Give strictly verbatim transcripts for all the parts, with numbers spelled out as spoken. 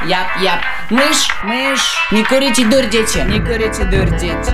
яп-яп. Мышь, мышь, не курите, дурь, дети. не курите, дурь, дети.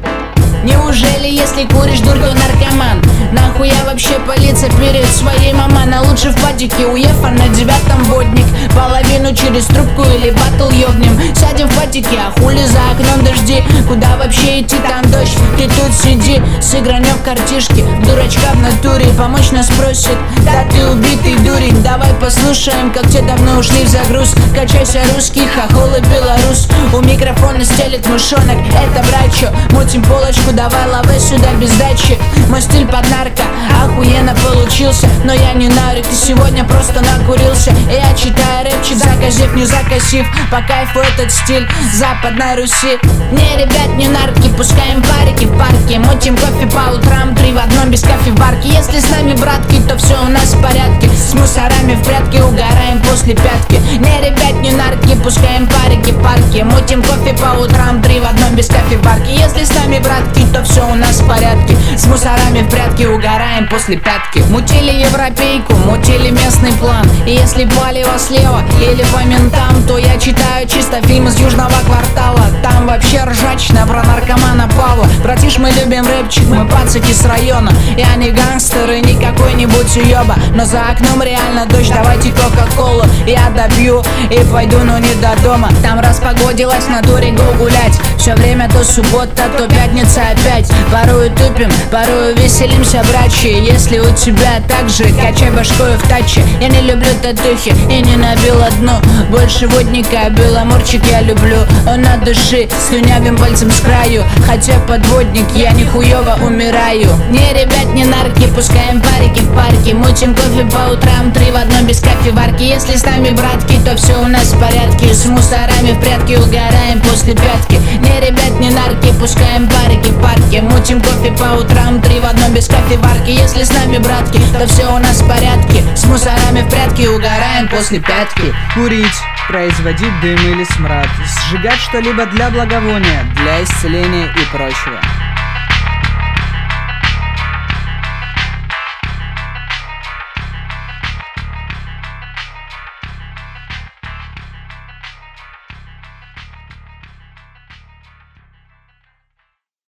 Неужели, если куришь, дурь, то наркоман? Нахуя вообще палиться перед своей мамой? На лучше в падике уефа на девятом водник. Половину через трубку или батл ёбнем. Сядем в падике, а хули за окном дожди? Куда вообще идти, там дождь? Ты тут сиди, сыгранем в картишки. Дурачка в натуре, помочь нас просит. Да ты убитый дурень, давай послушаем, как те давно ушли в загруз. Качайся, русский хохол и белорус. У микрофона стелет мышонок, это брачо. Мутим полочку, давай лавы сюда без дачи. Мой стиль под нарко, охуенно получился. Но я не нарик, и сегодня просто накурился. И я читаю рэпчик, заказив, не закосив. По кайфу этот стиль Западной Руси. Не, ребят, не нарки, пускаем парики в парке. Мутим кофе по утрам, три в одном без кофеварки. Если с нами братки, то все у нас в порядке. С мусорами в прятки, угораем после пятки. Не, ребят, не нарки, пускаем парики в парке. Мутим кофе по утрам, три в одном без кофеварки. Если с нами братки, то все у нас в порядке. С мусорами в прятки, угораем после пятки. Мутили европейку, мутили местный план. И если палево слева или по ментам, то я читаю чисто фильм из Южного квартала. Там вообще ржачно про наркомана Павла. Братиш, мы любим рэпчик, мы пацаки с района. Я не гангстер и не какой-нибудь уёба, но за окном реально дождь, давайте кока-колу. Я добью и пойду, но не до дома. Там распогодилась, на туре го гулять. Все время то суббота, то пятница опять. Порою тупим, порою веселимся, братья. Если у тебя так же, качай башкою в таче. Я не люблю татухи и не набил одну. Больше водника, беломорчик я люблю. Он на души, слюнявым пальцем с краю. Хотя подводник, я не хуёво умираю. Не, ребят, не нарки, пускаем парики в парке. Мутим кофе по утрам, три в одном без кофеварки. Если с нами братки, то все у нас в порядке. С мусорами в прятки, угораем после пятки. Не, ребят, не нарки, пускаем парики в парке. Мутим кофе по утрам, три в одном без кофеварки. Если с нами братки, то все у нас в порядке. С мусорами в прятки, угораем после пятки. Курить, производить дым или смрад, сжигать что-либо для благовония, для исцеления и прочего.